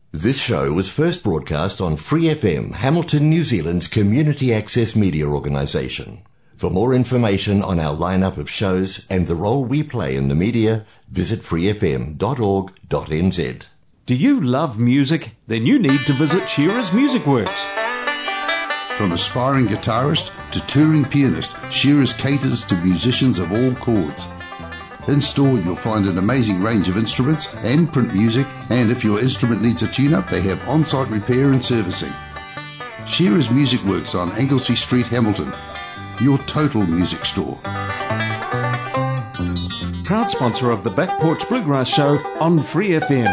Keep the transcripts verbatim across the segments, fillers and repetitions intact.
This show was first broadcast on Free F M, Hamilton, New Zealand's community access media organisation. For more information on our lineup of shows and the role we play in the media, visit free f m dot org dot n z. Do you love music? Then you need to visit Shearer's Music Works. From aspiring guitarist to touring pianist, Shearer's caters to musicians of all chords. In store, you'll find an amazing range of instruments and print music, and if your instrument needs a tune-up, they have on-site repair and servicing. Shearer's Music Works on Anglesey Street, Hamilton. Your total music store. Proud sponsor of the Back Porch Bluegrass Show on Free F M.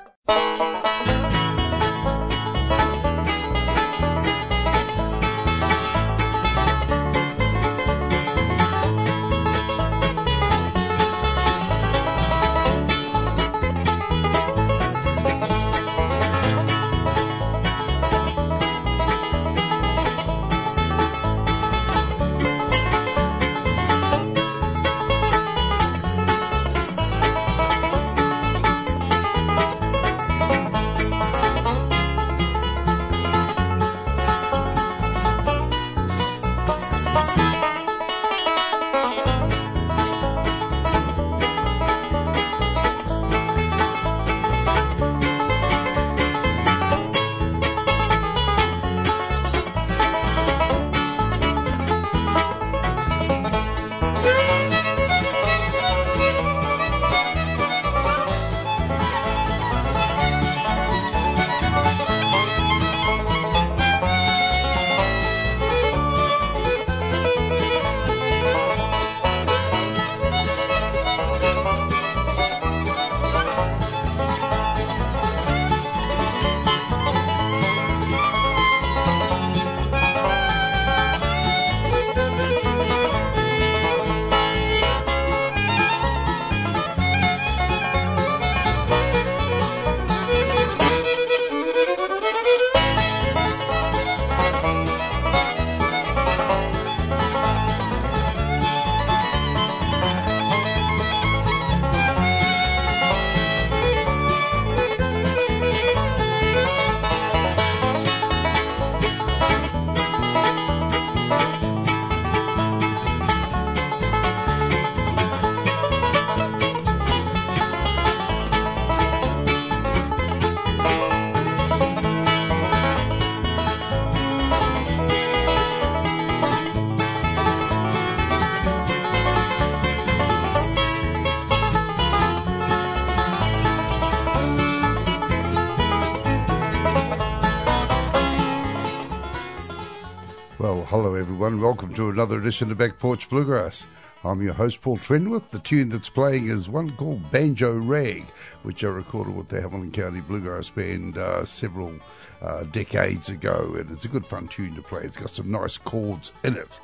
Hello everyone, welcome to another edition of Back Porch Bluegrass. I'm your host Paul Trenworth. The tune that's playing is one called Banjo Rag, which I recorded with the Hamilton County Bluegrass Band uh, several uh, decades ago, and it's a good fun tune to play. It's got some nice chords in it.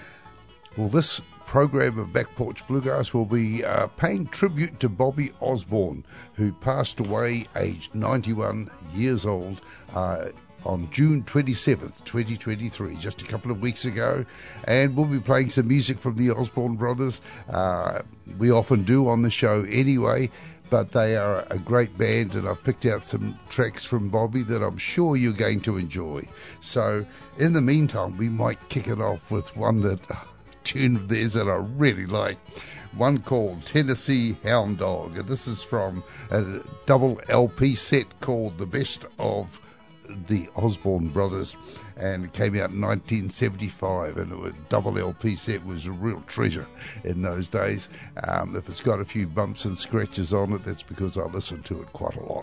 Well, this program of Back Porch Bluegrass will be uh, paying tribute to Bobby Osborne, who passed away aged ninety-one years old uh, on June twenty-seventh, twenty twenty-three, just a couple of weeks ago. And we'll be playing some music from the Osborne Brothers. Uh, we often do on the show anyway, but they are a great band, and I've picked out some tracks from Bobby that I'm sure you're going to enjoy. So in the meantime, we might kick it off with one that, uh, tune of theirs that I really like. One called Tennessee Hound Dog, and this is from a double L P set called The Best of the Osborne Brothers, and it came out in nineteen seventy-five, and a double L P set was a real treasure in those days. Um, if it's got a few bumps and scratches on it, that's because I listened to it quite a lot.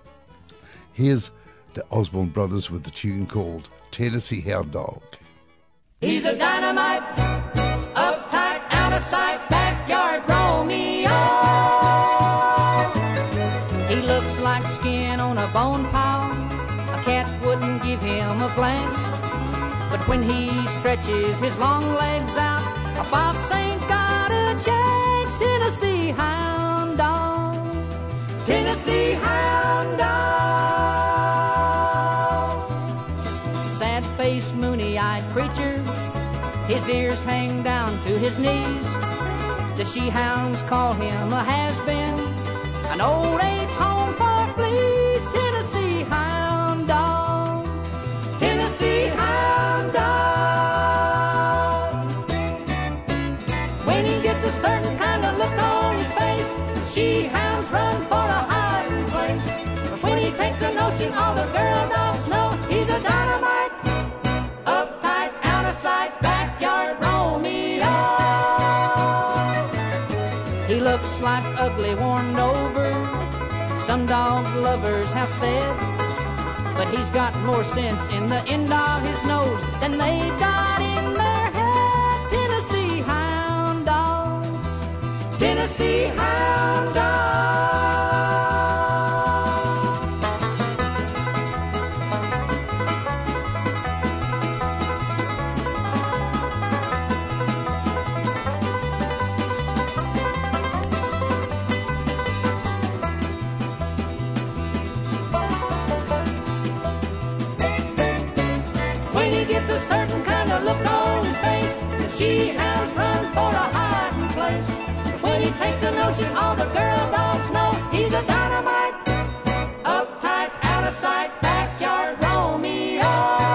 Here's the Osborne Brothers with the tune called Tennessee Hound Dog. He's a dynamite, uptight, out of sight, backyard Romeo. He looks like skin on a bone pile. A cat wouldn't give him a glance, but when he stretches his long legs out, a fox ain't got a chance. Tennessee Hound Dog, Tennessee Hound Dog. Sad-faced, moony-eyed creature, his ears hang down to his knees. The she-hounds call him a has-been, an old age home for fleas. Tennessee Hound notion all the girl dogs know. He's a dynamite, uptight, out of sight, backyard Romeo. He looks like ugly, worn over, some dog lovers have said, but he's got more sense in the end of his nose than they've got in their head. Tennessee Hound Dog, Tennessee Hound Dog. Gets a certain kind of look on his face, the she-hounds run for a hiding place. When he takes a notion, all the girl dogs know he's a dynamite, uptight, out of sight, backyard Romeo.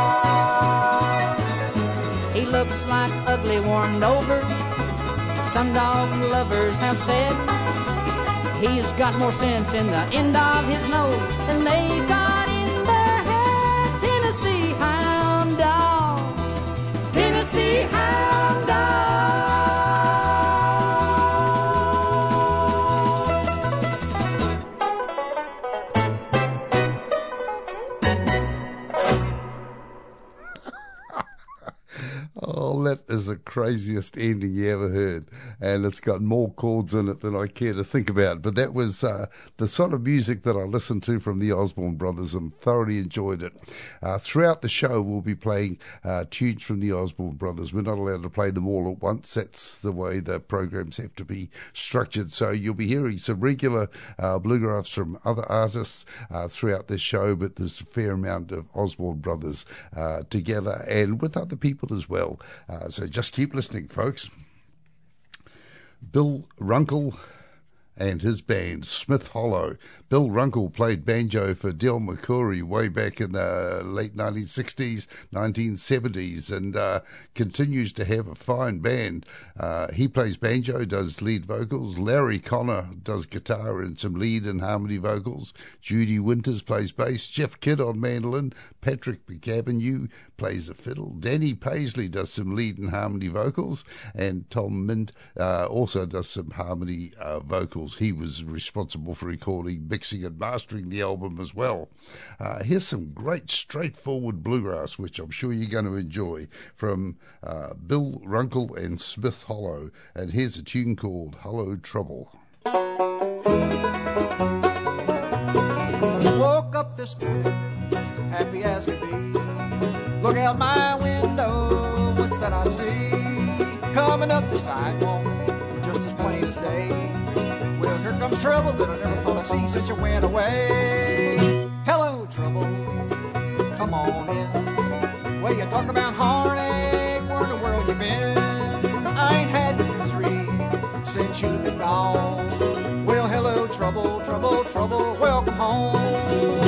He looks like ugly, worn over, some dog lovers have said. He's got more sense in the end of his nose than they've got in their head. Tennessee Hound Dog, Tennessee Hound Dog. Oh, that is the craziest ending you ever heard, and it's got more chords in it than I care to think about. But that was uh, the sort of music that I listened to from the Osborne Brothers and thoroughly enjoyed it. Uh, throughout the show, we'll be playing uh, tunes from the Osborne Brothers. We're not allowed to play them all at once. That's the way the programs have to be structured. So you'll be hearing some regular uh, bluegrass from other artists uh, throughout this show, but there's a fair amount of Osborne Brothers uh, together and with other people as well. Uh, so just keep listening, folks. Bill Runkle and his band, Smith Hollow. Bill Runkle played banjo for Del McCoury way back in the late nineteen sixties, nineteen seventies, and uh, continues to have a fine band. Uh, he plays banjo, does lead vocals. Larry Connor does guitar and some lead and harmony vocals. Judy Winters plays bass. Jeff Kidd on mandolin. Patrick McAvenue plays the fiddle. Danny Paisley does some lead and harmony vocals. And Tom Mint uh, also does some harmony uh, vocals. He was responsible for recording, mixing and mastering the album as well. Uh, here's some great straightforward bluegrass, which I'm sure you're going to enjoy, from uh, Bill Runkle and Smith Hollow. And here's a tune called Hello Trouble. Woke up this morning, happy as could be. Look out my window, what's that I see? Coming up the sidewalk, just as plain as day. Well, here comes trouble that I never thought I'd see since you went away. Hello, trouble, come on in. Well, you talk about heartache, where in the world you been? I ain't had the misery since you've been gone. Well, hello, trouble, trouble, trouble, welcome home.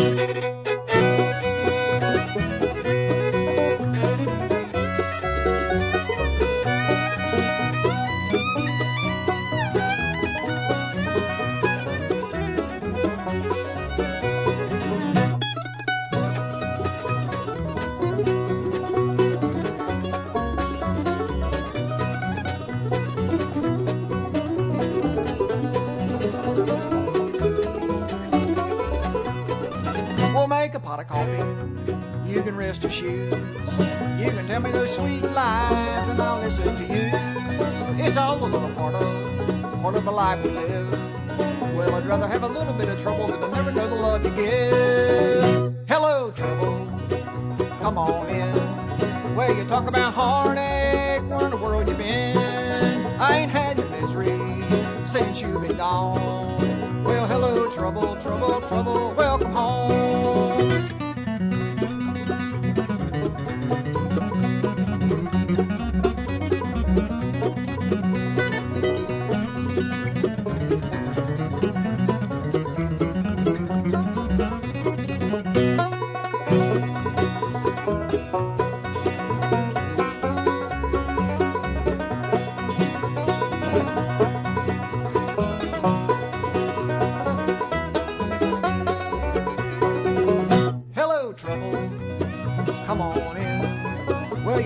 Make a pot of coffee, you can rest your shoes. You can tell me those sweet lies and I'll listen to you. It's all a little part of, part of the life we live. Well, I'd rather have a little bit of trouble than to never know the love you give. Hello, trouble, come on in. Well, you talk about heartache, where in the world you been? I ain't had your misery since you've been gone. Well, hello, trouble, trouble, trouble, welcome home.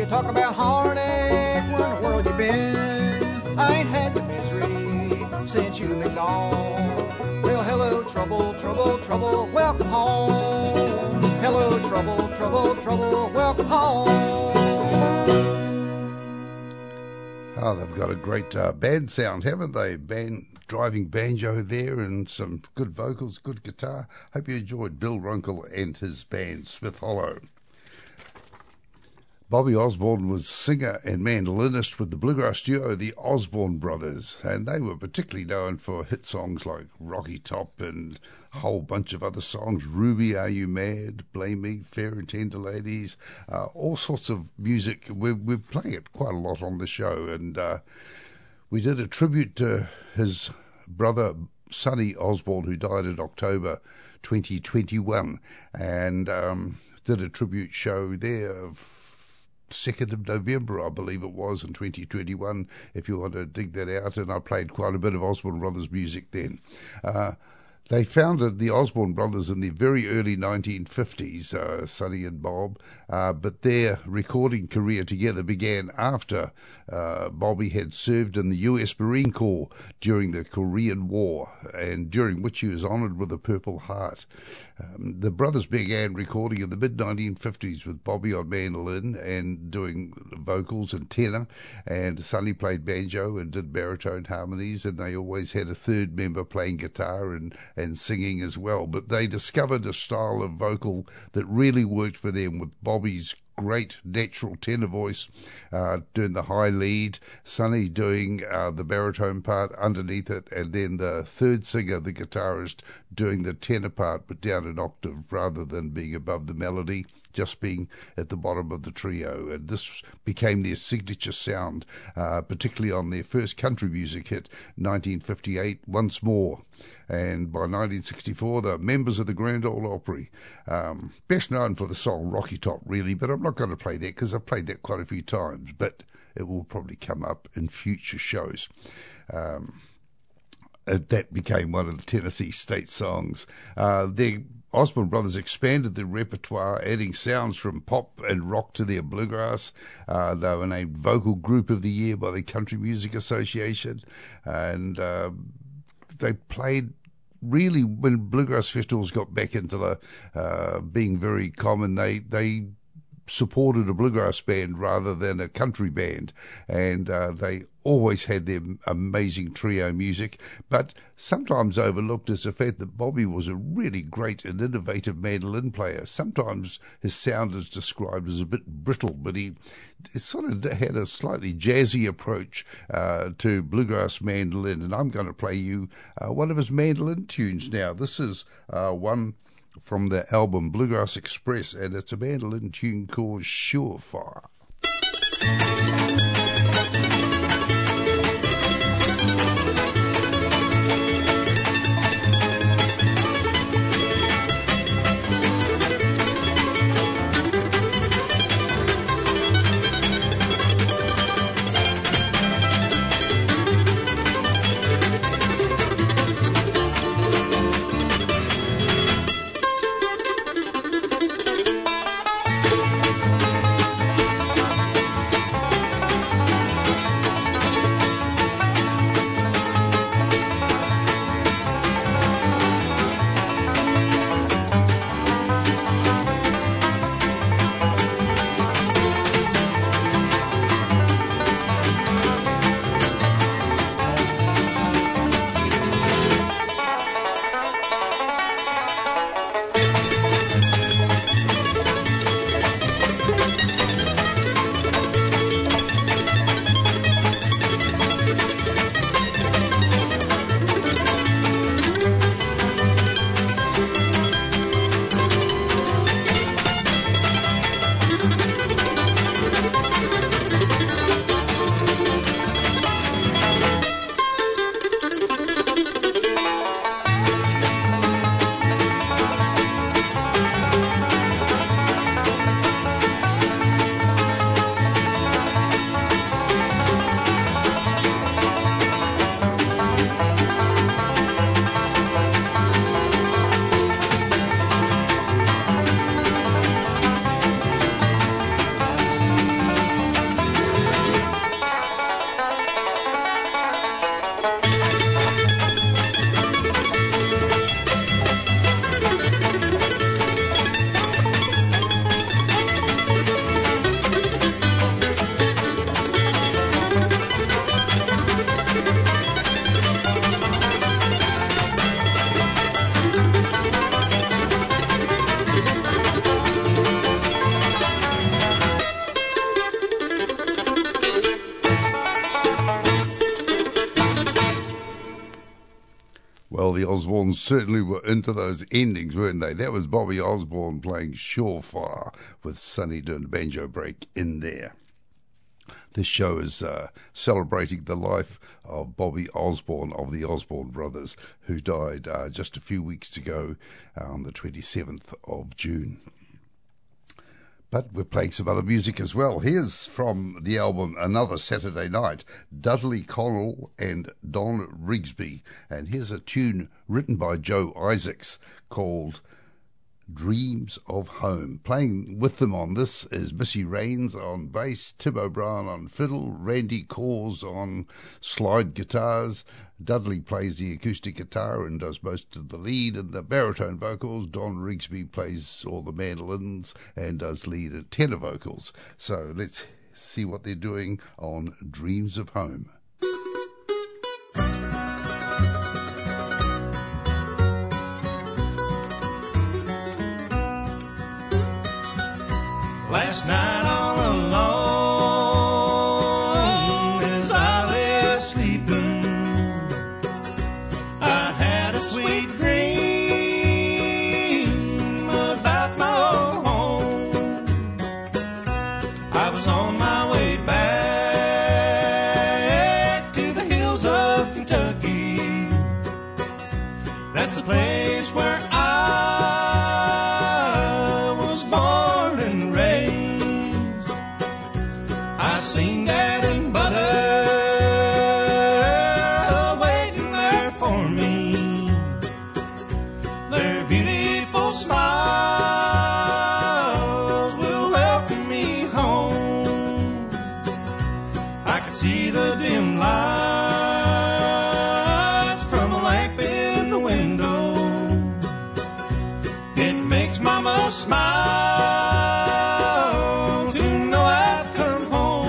You talk about heartache, where in the world you been? I ain't had the misery since you've been gone. Well, hello, trouble, trouble, trouble, welcome home. Hello, trouble, trouble, trouble, welcome home. Oh, they've got a great uh, band sound, haven't they? Band driving banjo there and some good vocals, good guitar. Hope you enjoyed Bill Runkle and his band, Smith Hollow. Bobby Osborne was singer and mandolinist with the bluegrass duo, the Osborne Brothers, and they were particularly known for hit songs like Rocky Top and a whole bunch of other songs, Ruby, Are You Mad, Blame Me, Fair and Tender Ladies, uh, all sorts of music. We're, we're playing it quite a lot on the show, and uh, we did a tribute to his brother, Sonny Osborne, who died in October twenty twenty-one, and um, did a tribute show there of second of November, I believe it was, in twenty twenty-one, if you want to dig that out, and I played quite a bit of Osborne Brothers music then. Uh, they founded the Osborne Brothers in the very early nineteen fifties, uh, Sonny and Bob, uh, but their recording career together began after uh, Bobby had served in the U S Marine Corps during the Korean War, and during which he was honoured with a Purple Heart. Um, the brothers began recording in the mid nineteen fifties with Bobby on mandolin and doing vocals and tenor, and Sonny played banjo and did baritone harmonies, and they always had a third member playing guitar and, and singing as well. But they discovered a style of vocal that really worked for them, with Bobby's great natural tenor voice uh, doing the high lead, Sonny doing uh, the baritone part underneath it, and then the third singer, the guitarist, doing the tenor part but down an octave rather than being above the melody, just being at the bottom of the trio. And this became their signature sound, uh, particularly on their first country music hit, nineteen fifty-eight, Once More. And by nineteen sixty-four, the members of the Grand Ole Opry, um, best known for the song Rocky Top, really, but I'm not going to play that because I've played that quite a few times, but it will probably come up in future shows. Um, that became one of the Tennessee state songs. Uh, the Osborne Brothers expanded their repertoire, adding sounds from pop and rock to their bluegrass. Uh, they were named Vocal Group of the Year by the Country Music Association, and uh, they played really, when bluegrass festivals got back into the, uh, being very common, they they supported a bluegrass band rather than a country band, and uh, they always had their amazing trio music, but sometimes overlooked is the fact that Bobby was a really great and innovative mandolin player. Sometimes his sound is described as a bit brittle, but he sort of had a slightly jazzy approach uh, to bluegrass mandolin, and I'm going to play you uh, one of his mandolin tunes now. This is uh, one from the album Bluegrass Express, and it's a mandolin tune called Surefire. Osborne certainly were into those endings, weren't they? That was Bobby Osborne playing Surefire with Sonny doing a banjo break in there. This show is uh, celebrating the life of Bobby Osborne of the Osborne Brothers, who died uh, just a few weeks ago uh, on the twenty-seventh of June. But we're playing some other music as well. Here's from the album Another Saturday Night, Dudley Connell and Don Rigsby. And here's a tune written by Joe Isaacs called Dreams of Home. Playing with them on this is Missy Raines on bass, Tim O'Brien on fiddle, Randy Cors on slide guitars. Dudley plays the acoustic guitar and does most of the lead and the baritone vocals. Don Rigsby plays all the mandolins and does lead and tenor vocals. So let's see what they're doing on Dreams of Home. Last night all alone, as I lay sleeping, I had a sweet dream about my old home. I was on my way back to the hills of Kentucky. That's the place where I was born and raised. I seen Dad and Butter waiting there for me. Their beautiful smiles will welcome me home. I could see the dim lights from a lamp in the window. It makes Mama smile to know I've come home.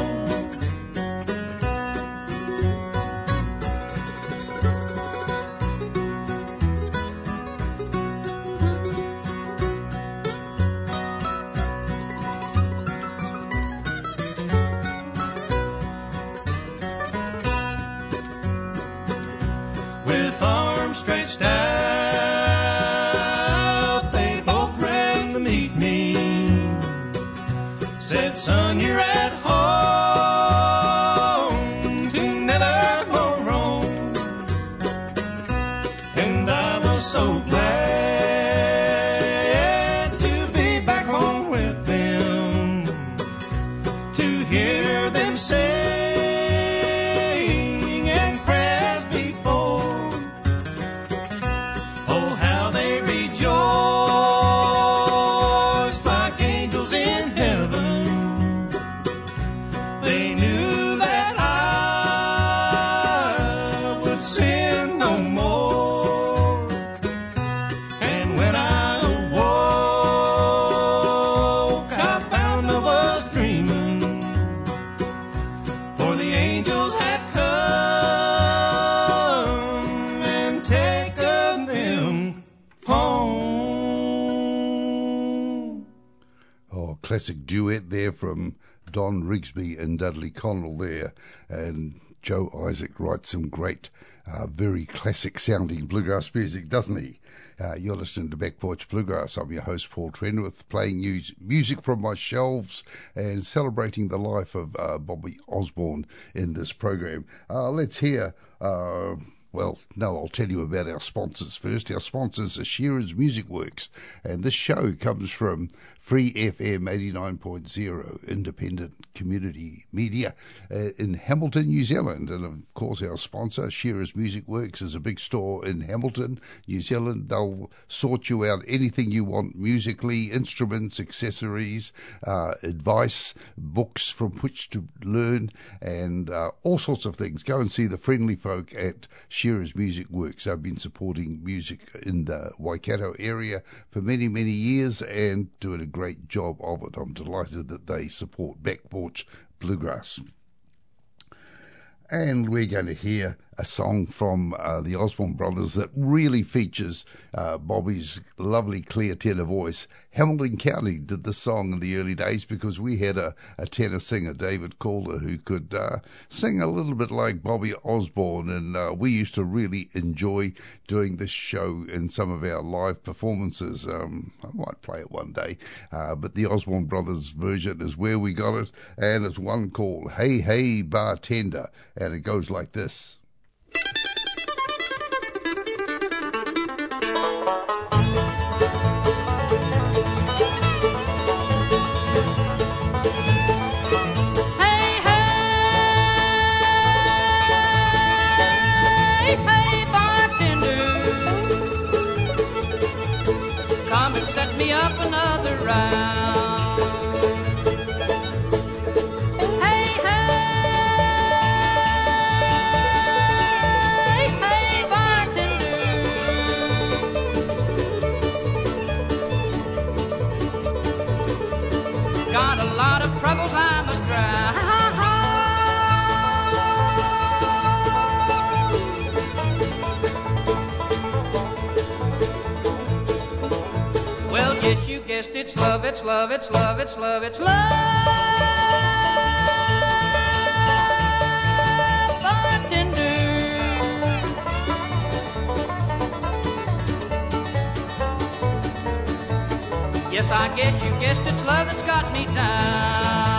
With arms stretched out, they both ran to meet me. Said, son, you're at home to never more roam. And I was so glad to be back home with them, to hear them sing and prayers before. Oh, how they rejoiced like angels in heaven. They knew that I would sin no more. And when I awoke, I found I was dreaming, for the angels had come and taken them home. Oh, classic duet there from Don Rigsby and Dudley Connell there. And Joe Isaac writes some great, uh, very classic sounding bluegrass music, doesn't he? Uh, you're listening to Back Porch Bluegrass. I'm your host, Paul Trenwith, playing you music from my shelves and celebrating the life of uh, Bobby Osborne in this program. Uh, let's hear... Uh, Well, no, I'll tell you about our sponsors first. Our sponsors are Shearer's Music Works, and this show comes from Free F M eighty-nine point zero, independent community media uh, in Hamilton, New Zealand. And, of course, our sponsor, Shearer's Music Works, is a big store in Hamilton, New Zealand. They'll sort you out anything you want musically, instruments, accessories, uh, advice, books from which to learn, and uh, all sorts of things. Go and see the friendly folk at Shearer's Music Works. They've been supporting music in the Waikato area for many, many years and doing a great job of it. I'm delighted that they support Back Porch Bluegrass. And we're going to hear a song from uh, the Osborne Brothers that really features uh, Bobby's lovely clear tenor voice. Hamilton County did this song in the early days because we had a, a tenor singer, David Calder, who could uh, sing a little bit like Bobby Osborne, and uh, we used to really enjoy doing this show in some of our live performances. Um, I might play it one day, uh, but the Osborne Brothers version is where we got it, and it's one called Hey Hey Bartender, and it goes like this. It's love, it's love, it's love, it's love, it's love, bartender. Yes, I guess you guessed it's love that's got me down.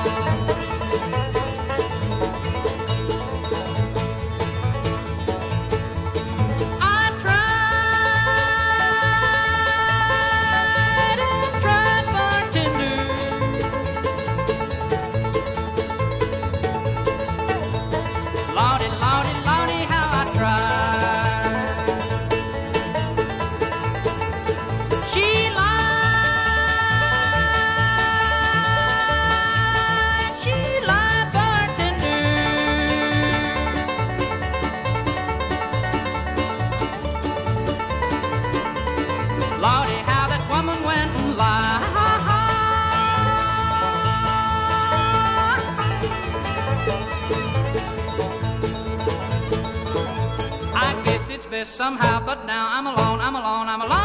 Somehow, but now I'm alone, I'm alone, I'm alone,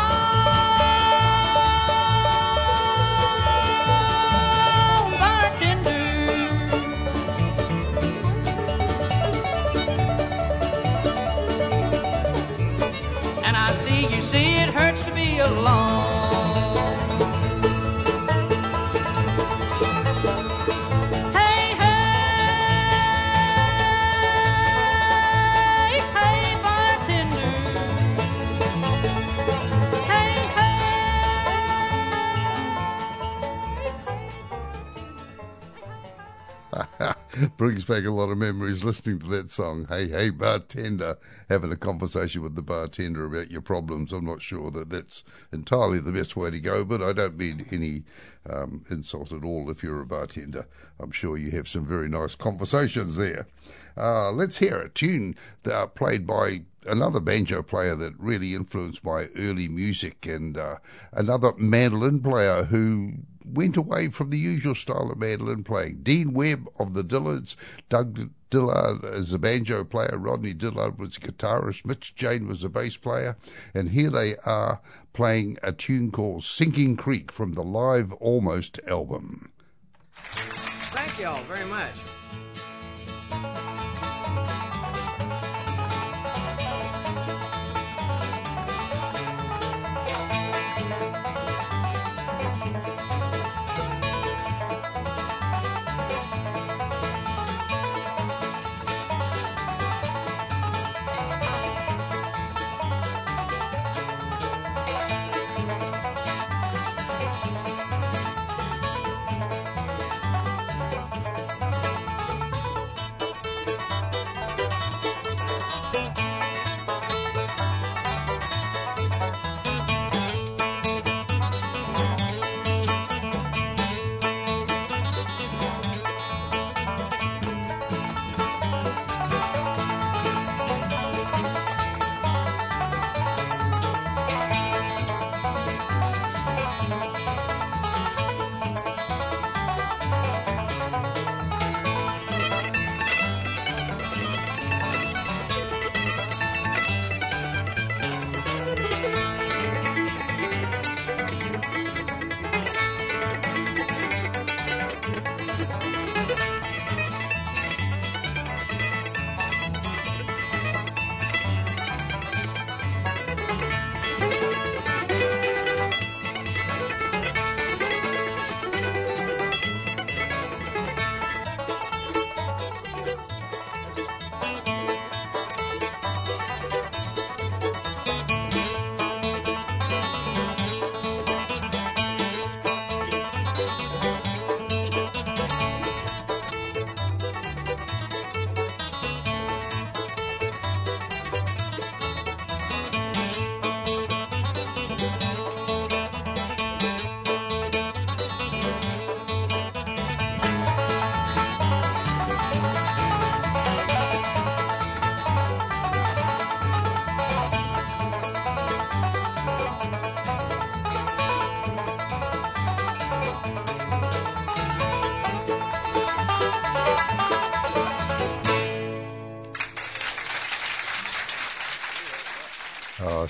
bartender. And I see, you see, it hurts to be alone. Brings back a lot of memories listening to that song. Hey, hey, bartender, having a conversation with the bartender about your problems. I'm not sure that that's entirely the best way to go, but I don't mean any um, insult at all if you're a bartender. I'm sure you have some very nice conversations there. Uh, let's hear a tune uh, played by another banjo player that really influenced my early music, and uh, another mandolin player who went away from the usual style of mandolin playing. Dean Webb of the Dillards, Doug Dillard is a banjo player, Rodney Dillard was a guitarist, Mitch Jane was a bass player, and here they are playing a tune called Sinking Creek from the Live Almost album. Thank you all very much.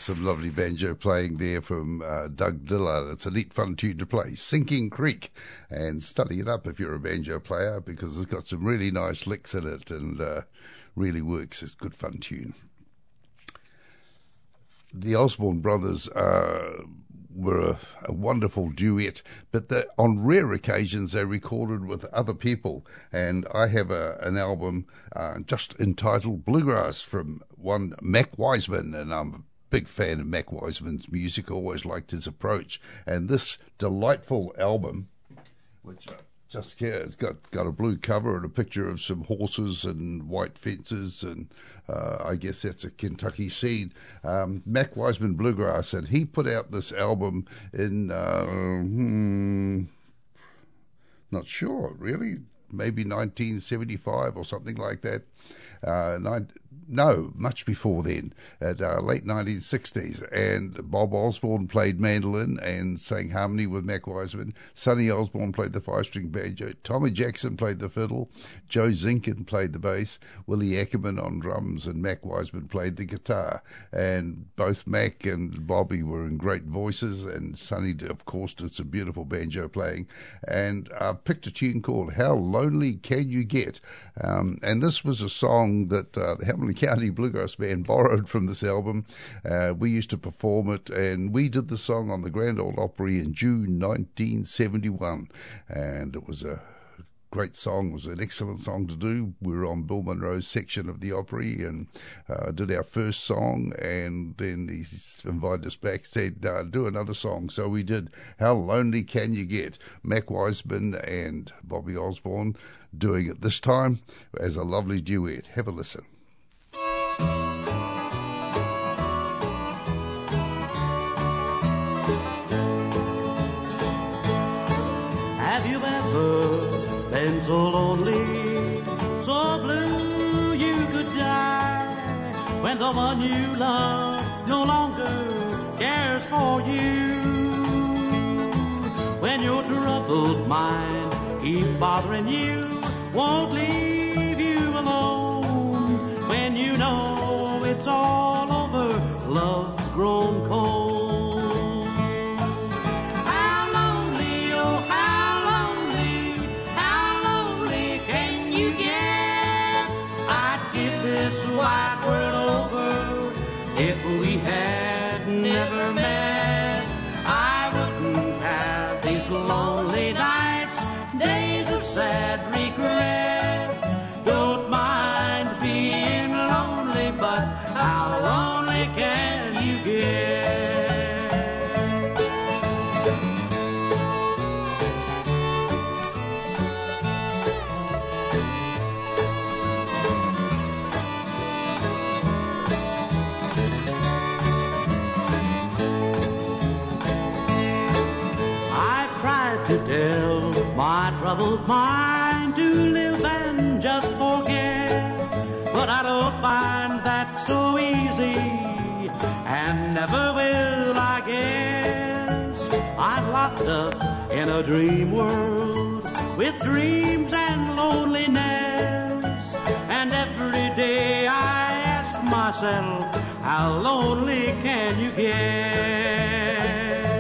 some lovely banjo playing there from uh, Doug Dillard. It's a neat, fun tune to play, Sinking Creek, and study it up if you're a banjo player because it's got some really nice licks in it and uh, really works. It's a good, fun tune. The Osborne brothers uh, were a, a wonderful duet, but the, on rare occasions they recorded with other people. And I have a, an album uh, just entitled Bluegrass from one Mac Wiseman, and I'm a big fan of Mac Wiseman's music, always liked his approach. And this delightful album, which I just here, it's got, got a blue cover and a picture of some horses and white fences, and uh, I guess that's a Kentucky scene. Um, Mac Wiseman Bluegrass, and he put out this album in, uh, hmm, not sure, really, maybe nineteen seventy-five or something like that. Uh, nine, no, much before then, at uh, late nineteen sixties. And Bob Osborne played mandolin and sang harmony with Mac Wiseman. Sonny Osborne played the five-string banjo. Tommy Jackson played the fiddle. Joe Zinkin played the bass. Willie Ackerman on drums, and Mac Wiseman played the guitar. And both Mac and Bobby were in great voices, and Sonny, of course, did some beautiful banjo playing. And I uh, picked a tune called How Lonely Can You Get? Um, and this was a song that uh, the Hamilton County Bluegrass Band borrowed from this album. Uh, we used to perform it, and we did the song on the Grand Ole Opry in June nineteen seventy-one. And it was a great song. It was an excellent song to do. We were on Bill Monroe's section of the Opry and uh, did our first song, and then he invited us back, said, uh, do another song. So we did How Lonely Can You Get? Mac Wiseman and Bobby Osborne doing it this time as a lovely duet. Have a listen. Have you ever been so lonely, so blue you could die, when the one you love no longer cares for you, when your troubled mind keeps bothering you, won't leave you alone, when you know it's all over, love's grown cold? How lonely, oh how lonely, how lonely can you get? I'd give this wide world over if we had never met. I wouldn't have these lonely nights, days of sad regret. Don't mind being lonely, but how lonely can you get? I've tried to tell my troubled mind to live and just forget, but I don't find that so easy, and never will, I guess. I'm locked up in a dream world with dreams and loneliness, and every day I ask myself, how lonely can you get?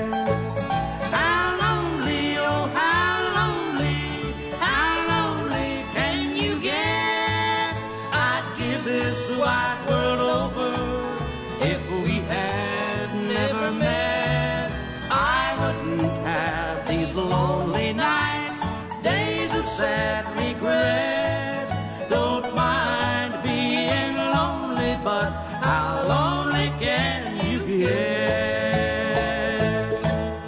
Wide world over, if we had never met, I wouldn't have these lonely nights, days of sad regret. Don't mind being lonely, but how lonely can you get?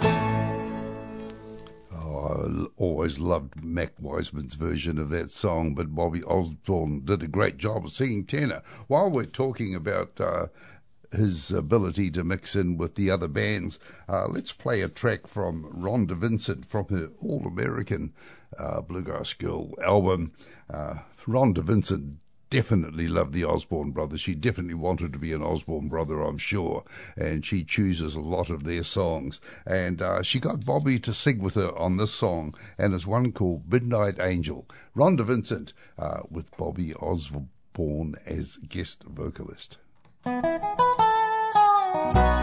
Oh, I always loved Mac Wiseman's version of that song, but Bobby Osborne did a great job of singing tenor. While we're talking about uh, his ability to mix in with the other bands, uh, let's play a track from Rhonda Vincent from her All-American uh, Bluegrass Girl album. Uh, Rhonda Vincent definitely loved the Osborne brothers. She definitely wanted to be an Osborne brother, I'm sure, and she chooses a lot of their songs. And uh, she got Bobby to sing with her on this song, and it's one called Midnight Angel. Rhonda Vincent uh, with Bobby Osborne as guest vocalist. Thank you.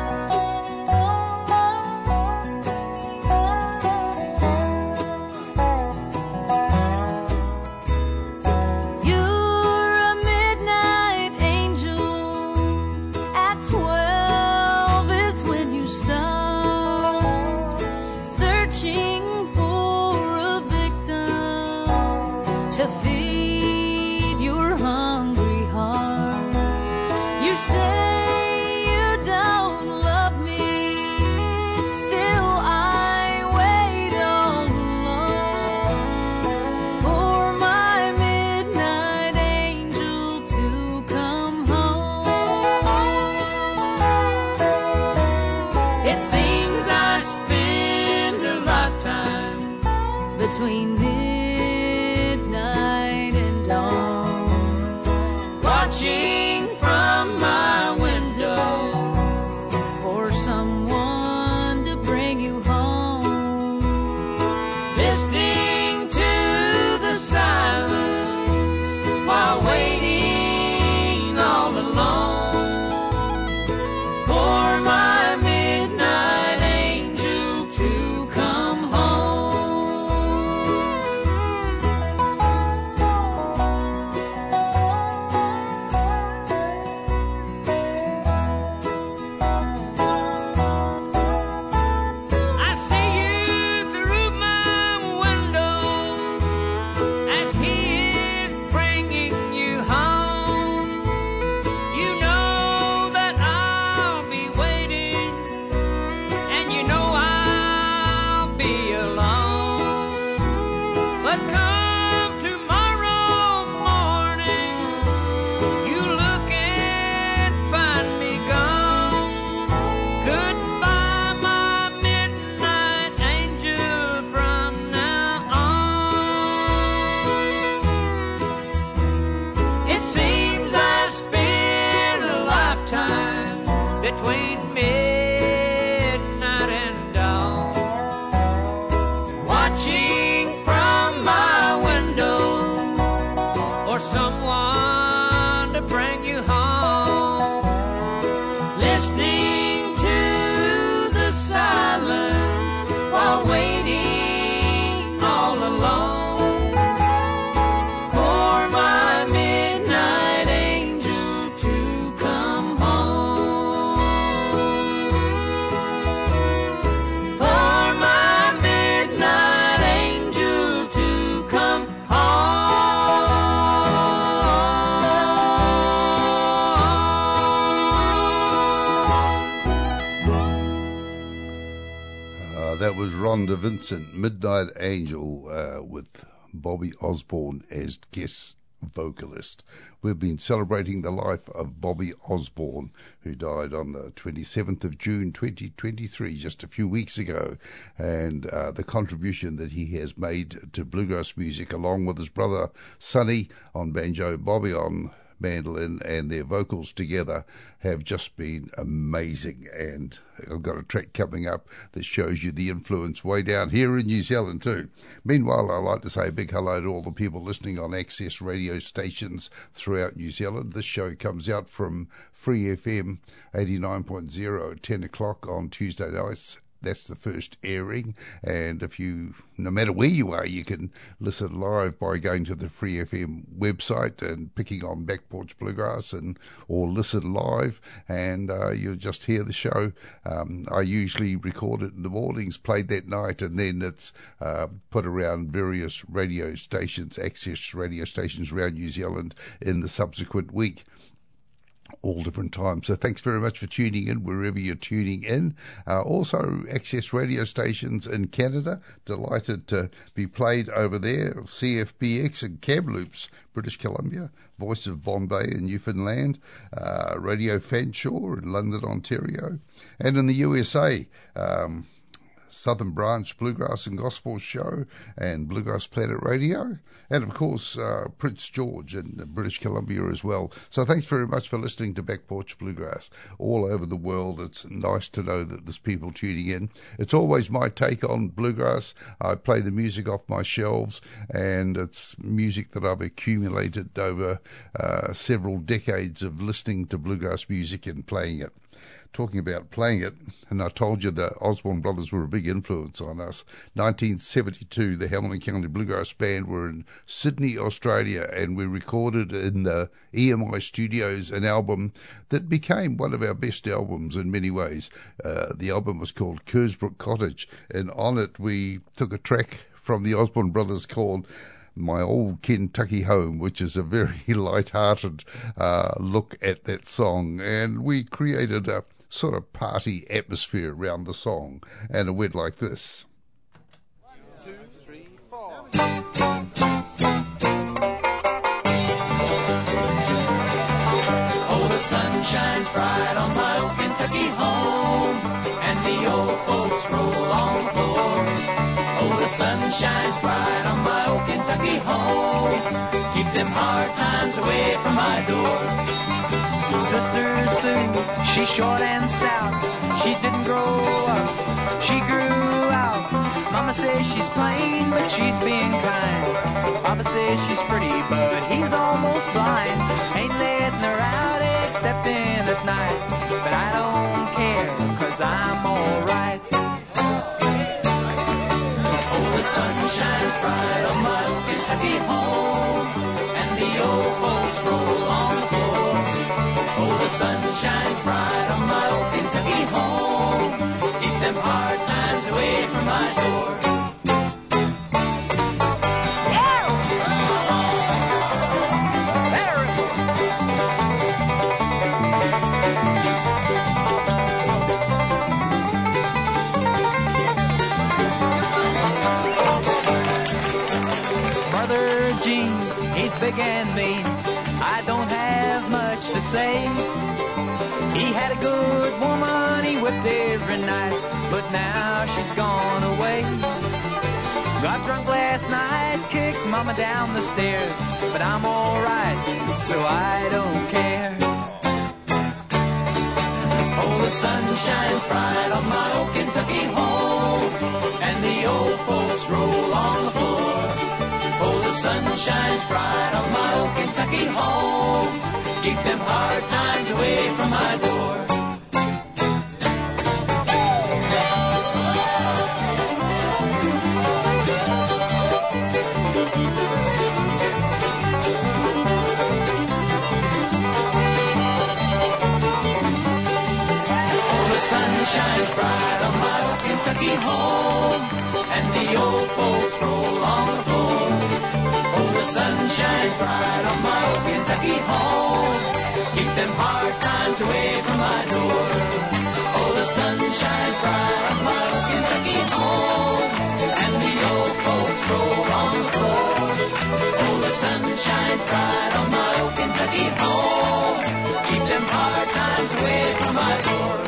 watching for a victim to feed your hungry heart. You say you don't love me, still I wait all alone for my midnight angel to come home. It seems I spend a lifetime between midnight and dawn, watching from my window for someone to bring you home, listening to the silence while waiting all alone for my midnight angel to come home. I see you through my window as he is bringing you home. You know that I'll be waiting, and you know I'll be alone. But come tomorrow morning, you look and find me gone. Goodbye, my midnight angel, from now on. It seems I spent a lifetime between midnight and dawn, watching from my window for someone to bring you home, listening to the silence while waiting all alone for my midnight angel to come home, for my midnight angel to come home. Uh, that was Rhonda Vincent, Midnight Angel, uh, with Bobby Osborne as guest vocalist. We've been celebrating the life of Bobby Osborne, who died on the twenty-seventh of June twenty twenty-three, just a few weeks ago, and uh, the contribution that he has made to bluegrass music, along with his brother Sonny on banjo, Bobby on mandolin, and their vocals together have just been amazing. And I've got a track coming up that shows you the influence way down here in New Zealand too. Meanwhile, I'd like to say a big hello to all the people listening on Access radio stations throughout New Zealand. This show comes out from Free F M eighty-nine point zero at ten o'clock on Tuesday nights. That's the first airing, and if you, no matter where you are, you can listen live by going to the Free F M website and picking on Back Porch Bluegrass, and or listen live, and uh, you'll just hear the show. Um, I usually record it in the mornings, played that night, and then it's uh, put around various radio stations, access radio stations around New Zealand in the subsequent week. All different times. So thanks very much for tuning in wherever you're tuning in. Uh, also, Access radio stations in Canada, delighted to be played over there. C F B X and Kamloops, British Columbia, Voice of Bombay in Newfoundland, uh, Radio Fanshawe in London, Ontario, and in the U S A, um, Southern Branch Bluegrass and Gospel Show and Bluegrass Planet Radio, and of course uh, Prince George in British Columbia as well. So thanks very much for listening to Back Porch Bluegrass all over the world. It's nice to know that there's people tuning in. It's always my take on bluegrass. I play the music off my shelves, and it's music that I've accumulated over uh, several decades of listening to bluegrass music and playing it. talking about playing it, and I told you the Osborne Brothers were a big influence on us. nineteen seventy-two, the Hamilton County Bluegrass Band were in Sydney, Australia, and we recorded in the E M I studios an album that became one of our best albums in many ways. Uh, the album was called Kersbrook Cottage, and on it we took a track from the Osborne Brothers called My Old Kentucky Home, which is a very light-hearted uh, look at that song. And we created a sort of party atmosphere around the song, and it went like this. One, two, three, four. Oh, the sun shines bright on my old Kentucky home, and the old folks roll on the floor. Oh, the sun shines bright on my old Kentucky home, keep them hard times away from my door. Sister Sue, she's short and stout. She didn't grow up, she grew out. Mama says she's plain, but she's being kind. Papa says she's pretty, but he's almost blind. Ain't letting her out except in at night. But I don't care, cause I'm alright. Oh, the sun shines bright on my old Kentucky home, and the old folks roll on the floor. Oh, the sun shines bright on my old Kentucky home, keep them hard times away from my door. Brother Gene, he's big and mean, I don't have much to say. He had a good woman he whipped every night, but now she's gone away. Got drunk last night, kicked mama down the stairs, but I'm alright, so I don't care. Oh, the sun shines bright on my old Kentucky home, and the old folks roll on the floor. Oh, the sun shines bright on my old Kentucky home, keep them hard times away from my door. Oh, the sun shines bright on my old Kentucky home, and the old folks roll on the floor. Oh, the sun shines bright on my old Kentucky home, keep them hard times away from my door. Oh, the sun shines bright on my old Kentucky home, and the old folks roll on the floor. Oh, the sun shines bright on my old Kentucky home, keep them hard times away from my door.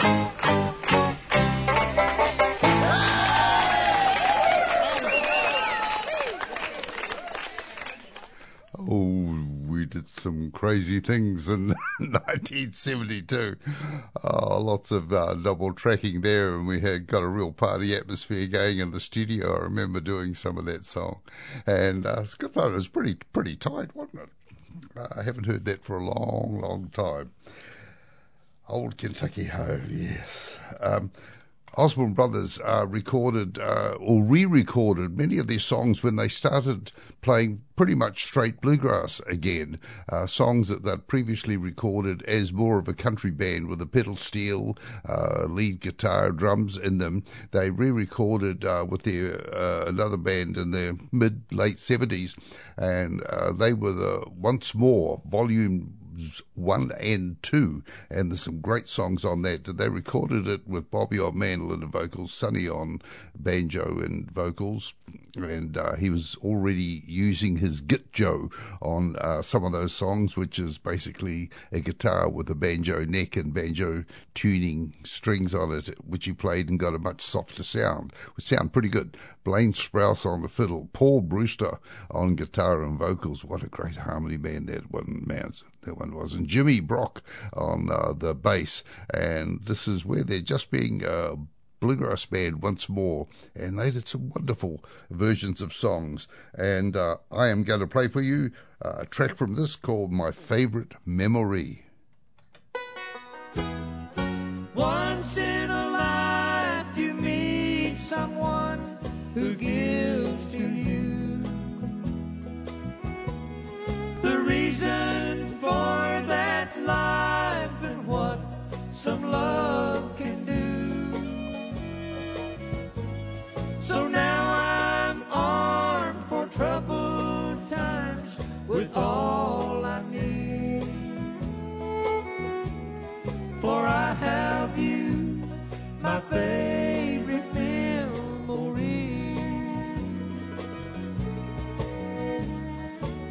Oh, we did some crazy things in nineteen seventy-two. Oh, lots of uh, double tracking there, and we had got a real party atmosphere going in the studio. I remember doing some of that song, and uh, it's good fun. It was pretty pretty tight, wasn't it? Uh, I haven't heard that for a long, long time. Old Kentucky Home, yes. Um, Osborne Brothers uh, recorded uh, or re-recorded many of their songs when they started playing pretty much straight bluegrass again, uh, songs that they'd previously recorded as more of a country band with a pedal steel, uh, lead guitar, drums in them. They re-recorded uh, with their uh, another band in the mid-late seventies, and uh, they were the Once More Volume one and two, and there's some great songs on that. They recorded it with Bobby O'Mandel in the vocals, Sonny on banjo and vocals, and uh, he was already using his Git Joe on uh, some of those songs, which is basically a guitar with a banjo neck and banjo tuning strings on it, which he played and got a much softer sound, which sounded pretty good. Blaine Sprouse on the fiddle, Paul Brewster on guitar and vocals. What a great harmony band that one, man, that one was. And Jimmy Brock on uh, the bass. And this is where they're just being uh, bluegrass band once more, and they did some wonderful versions of songs. And uh, I am going to play for you a track from this called My Favorite Memory. One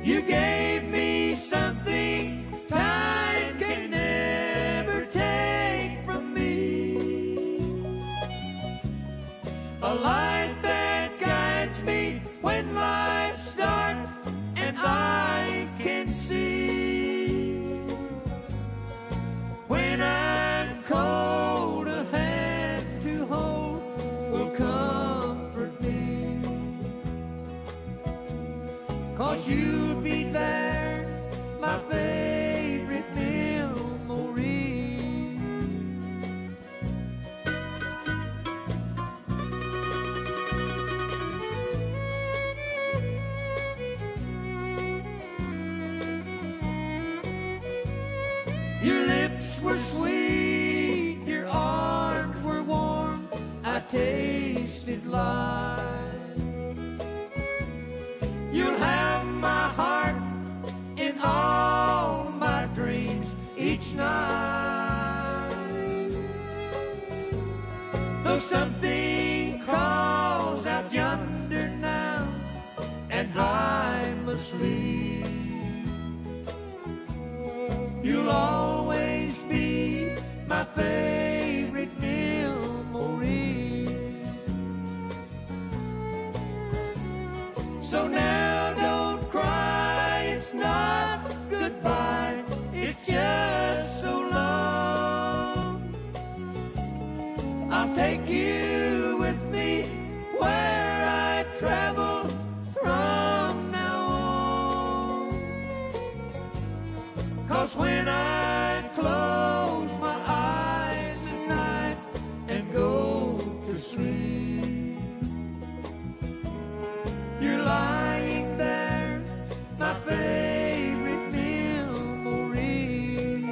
You gave me something time can never take from me. A light that guides me when life's dark and I can see. When I'm cold, a hand to hold will comfort me. 'Cause you'll be there, my favorite memory. Your lips were sweet, your arms were warm, I tasted life. You'll have my heart in all my dreams each night. Though something calls out yonder now, and I must leave, you'll always be my favorite memory. So now don't cry, it's not goodbye, it's just so long. I'll take you with me where I travel from now on. 'Cause when I close my eyes at night and go to sleep, you're lying there, my favorite memory.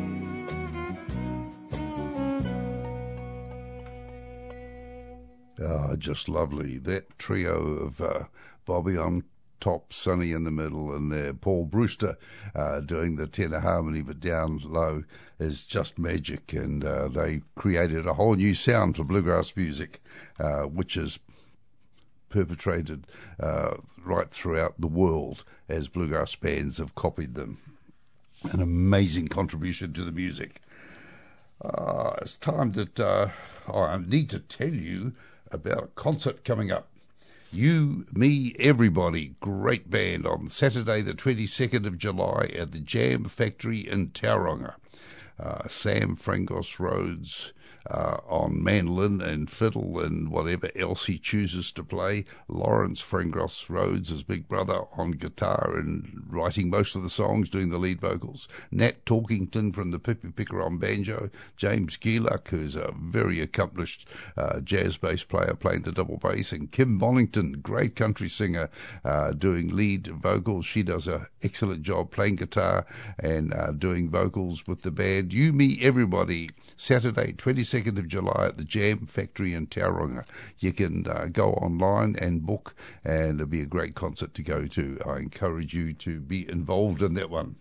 Ah, just lovely. That trio of uh, Bobby on top, Sonny in the middle, and there Paul Brewster uh, doing the tenor harmony, but down low is just magic. And uh, they created a whole new sound for bluegrass music, uh, which is perpetrated uh, right throughout the world as bluegrass bands have copied them. An amazing contribution to the music. Uh, it's time that uh, I need to tell you about a concert coming up. You, Me, Everybody, great band on Saturday the twenty-second of July at the Jam Factory in Tauranga. Uh, Sam Frangos Rhodes uh, on mandolin and fiddle and whatever else he chooses to play. Lawrence Frangos Rhodes, his big brother, on guitar and writing most of the songs, doing the lead vocals. Nat Talkington from the Pippi Picker on banjo. James Gielak, who's a very accomplished uh, jazz bass player, playing the double bass. And Kim Bonington, great country singer, uh, doing lead vocals. She does an excellent job playing guitar and uh, doing vocals with the band. You, Me, Everybody, Saturday, twenty-second of July at the Jam Factory in Tauranga. You can uh, go online and book, and it'll be a great concert to go to. I encourage you to be involved in that one.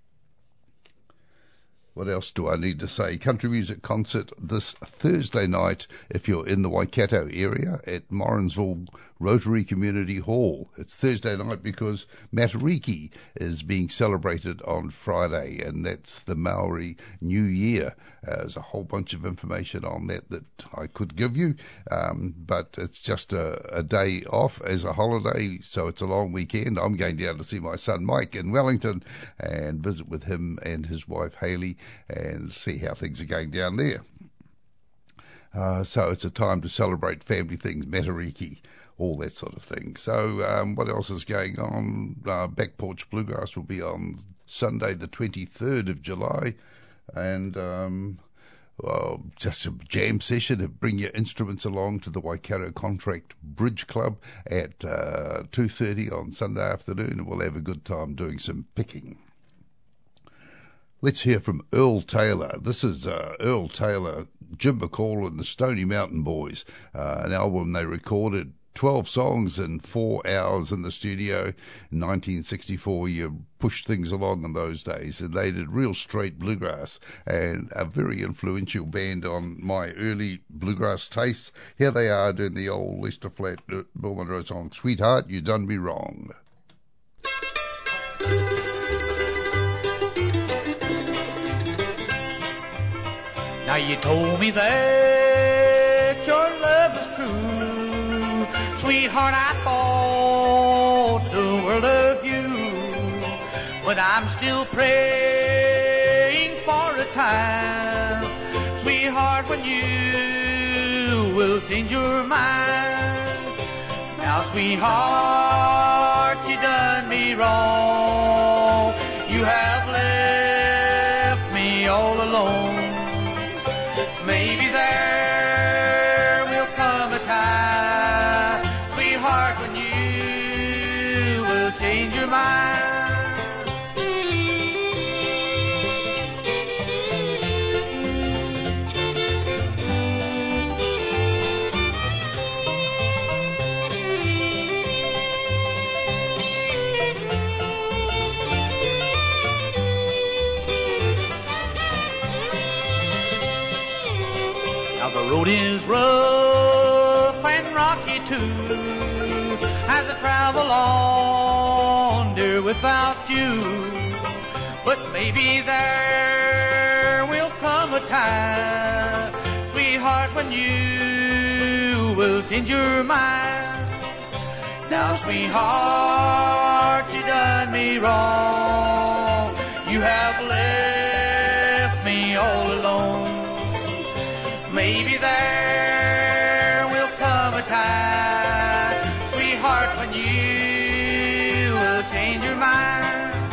What else do I need to say? Country music concert this Thursday night if you're in the Waikato area at Morrinsville Rotary Community Hall. It's Thursday night because Matariki is being celebrated on Friday, and that's the Maori New Year. Uh, there's a whole bunch of information on that that I could give you, um, but it's just a, a day off as a holiday, so it's a long weekend. I'm going down to see my son Mike in Wellington and visit with him and his wife Hayley and see how things are going down there. Uh, so it's a time to celebrate family things, Matariki, all that sort of thing. So um, what else is going on? Uh, Back Porch Bluegrass will be on Sunday the twenty-third of July, and um, well, just a jam session to bring your instruments along to the Waikato Contract Bridge Club at uh, two thirty on Sunday afternoon, and we'll have a good time doing some picking. Let's hear from Earl Taylor. This is uh, Earl Taylor, Jim McCall and the Stony Mountain Boys, uh, an album they recorded twelve songs in four hours in the studio. In nineteen sixty-four, you pushed things along in those days, and they did real straight bluegrass, and a very influential band on my early bluegrass tastes. Here they are doing the old Lester Flatt Bill Monroe song, Sweetheart, You Done Me Wrong. Now you told me that your love is true. Sweetheart, I thought the world of you. But I'm still praying for a time, sweetheart, when you will change your mind. Now, sweetheart, you done me wrong. You have left me all alone. Maybe there will come a time, sweetheart, when you will change your mind. The road is rough and rocky too, as I travel on, dear, without you. But maybe there will come a time, sweetheart, when you will change your mind. Now, sweetheart, you done me wrong. You have left me all alone. Maybe there will come a time, sweetheart, when you will change your mind.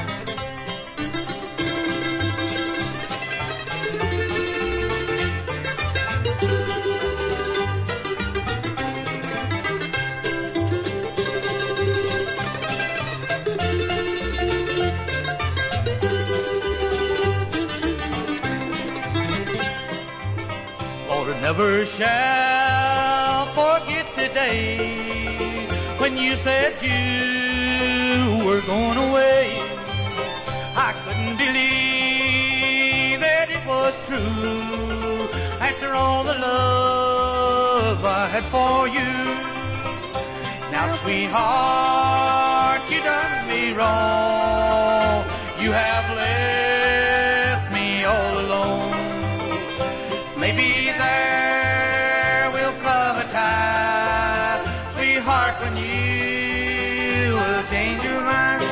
Never shall forget the day when you said you were going away. I couldn't believe that it was true after all the love I had for you. Now, sweetheart, you done me wrong. You have left me all alone. Maybe there will come a time, sweetheart, when you will change your mind.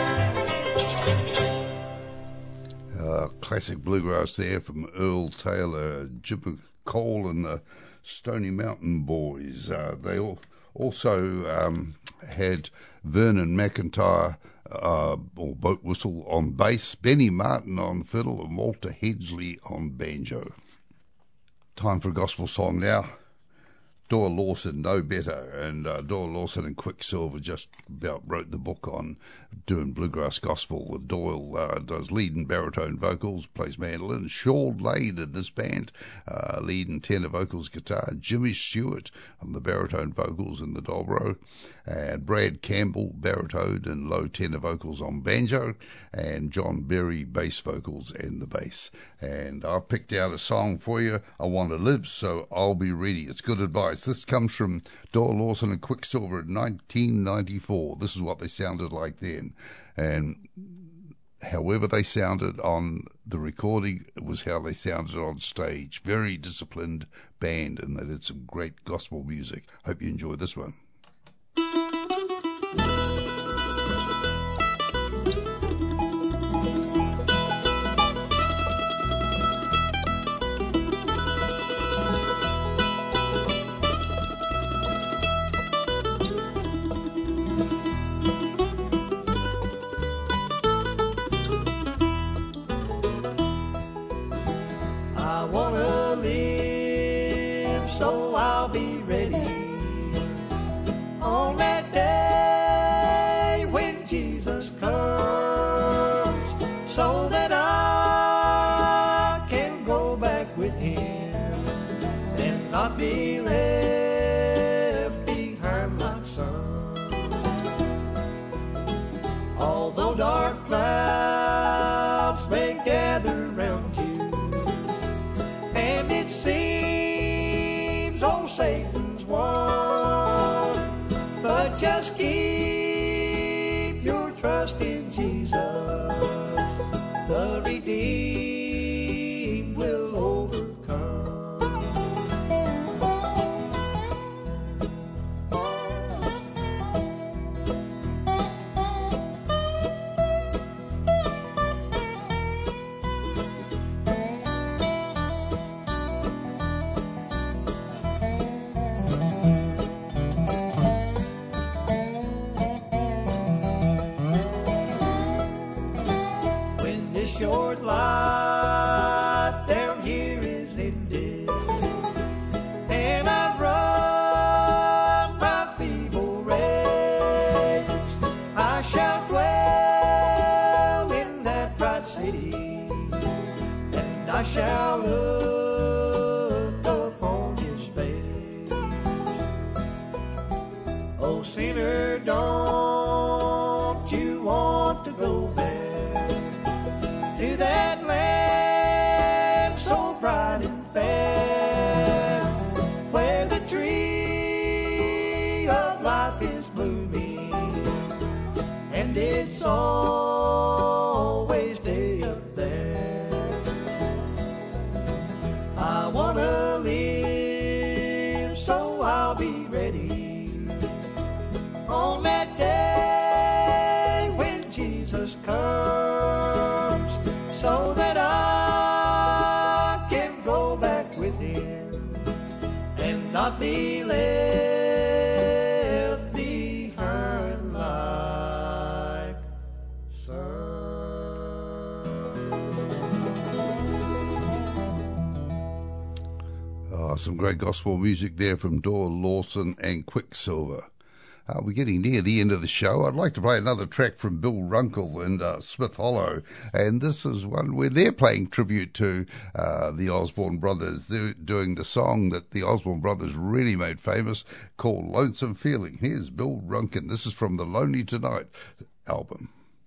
Uh, classic bluegrass there from Earl Taylor, Jim Cole and the Stony Mountain Boys. Uh, they all also um, had Vernon McIntyre uh, or boat whistle on bass, Benny Martin on fiddle, and Walter Hedgley on banjo. Time for a gospel song now. Doyle Lawson, No Better, and uh, Doyle Lawson and Quicksilver just about wrote the book on doing bluegrass gospel. Doyle uh, does lead and baritone vocals, plays mandolin. Shaw Lade in this band, uh, lead and tenor vocals, guitar. Jimmy Stewart on the baritone vocals and the dobro, and Brad Campbell, baritone and low tenor vocals on banjo, and John Berry, bass vocals and the bass. And I've picked out a song for you, I Want to Live, So I'll Be Ready. It's good advice. This comes from Doyle Lawson and Quicksilver in nineteen ninety-four. This is what they sounded like then. And however they sounded on the recording, it was how they sounded on stage. Very disciplined band, and they did some great gospel music. Hope you enjoy this one. Be left behind like sun. Although dark clouds may gather round you, and it seems old Satan's won, but just keep your trust in Jesus. The redeemed will overcome. short life down here is ended, and I've run my feeble race. I shall dwell in that bright city, and I shall look upon his face. Oh, sinner, don't you want to go there, to that land so bright and fair, where the tree of life is blooming, and it's always day up there. I want to live so I'll be ready on that day when Jesus comes, so that I can go back with him and not be left behind like Oh, some great gospel music there from Doyle Lawson and Quicksilver. Uh, we're getting near the end of the show. I'd like to play another track from Bill Runkle and uh, Smith Hollow, and this is one where they're paying tribute to uh, the Osborne Brothers. They're doing the song that the Osborne Brothers really made famous called Lonesome Feeling. Here's Bill Runkle. This is from the Lonely Tonight album.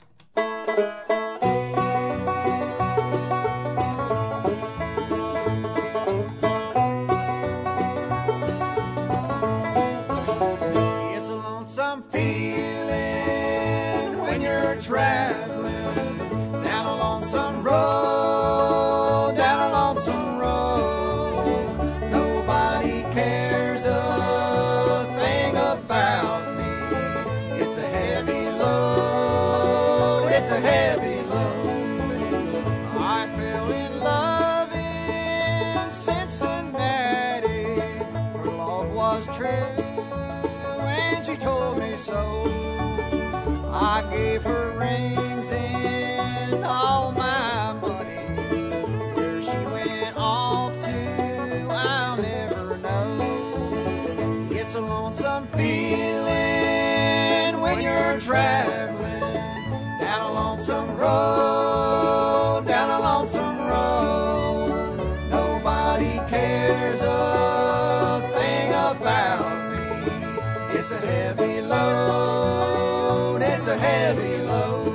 Traveling down a lonesome road, down a lonesome road. Nobody cares a thing about me. It's a heavy load, it's a heavy load. I fell in love in Cincinnati. Her love was true and she told me so. I gave her rings and all my money. Where she went off to, I'll never know. It's a lonesome feeling when you're traveling down a lonesome road, down a lonesome road. Nobody cares a thing about me. It's a heavy load, it's a heavy load.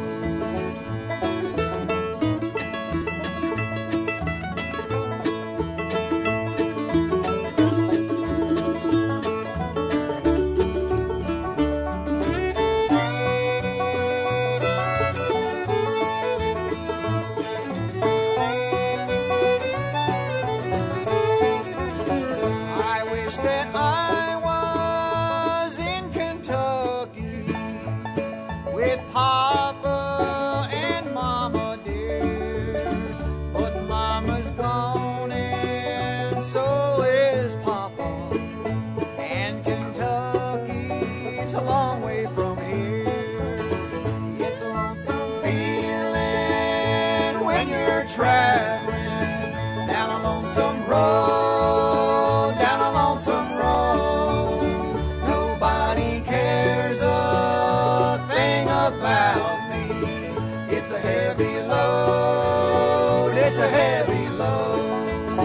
I wish that I was in Kentucky with Papa and Mama dear, but Mama's gone and so is Papa, and Kentucky's a long way from here. It's a lonesome feeling when you're traveling down a lonesome road, down a lonesome road. Nobody cares a thing about me. It's a heavy load, it's a heavy load.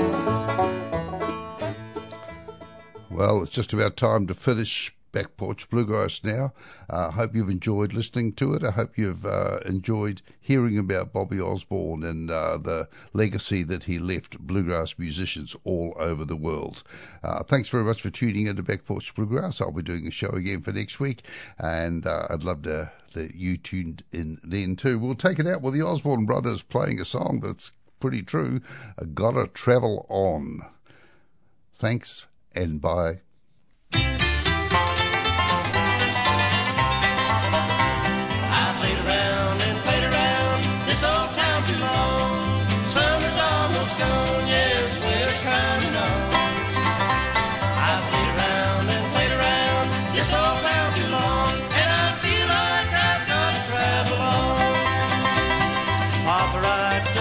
Well, it's just about time to finish Back Porch Bluegrass now. I uh, hope you've enjoyed listening to it. I hope you've uh, enjoyed hearing about Bobby Osborne and uh, the legacy that he left bluegrass musicians all over the world. Uh, thanks very much for tuning in to Back Porch Bluegrass. I'll be doing a show again for next week, and uh, I'd love to that you tuned in then too. We'll take it out with the Osborne Brothers playing a song that's pretty true, Gotta Travel On. Thanks and bye. Right.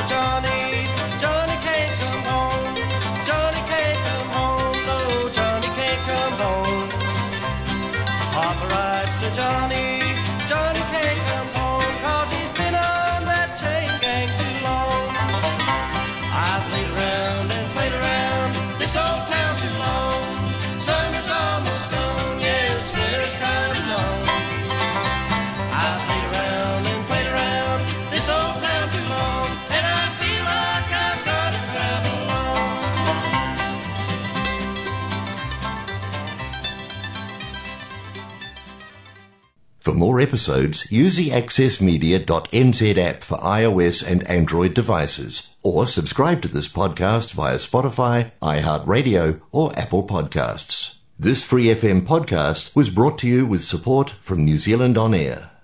For more episodes, use the access media dot n z app for iOS and Android devices, or subscribe to this podcast via Spotify, iHeartRadio, or Apple Podcasts. This Free F M podcast was brought to you with support from New Zealand On Air.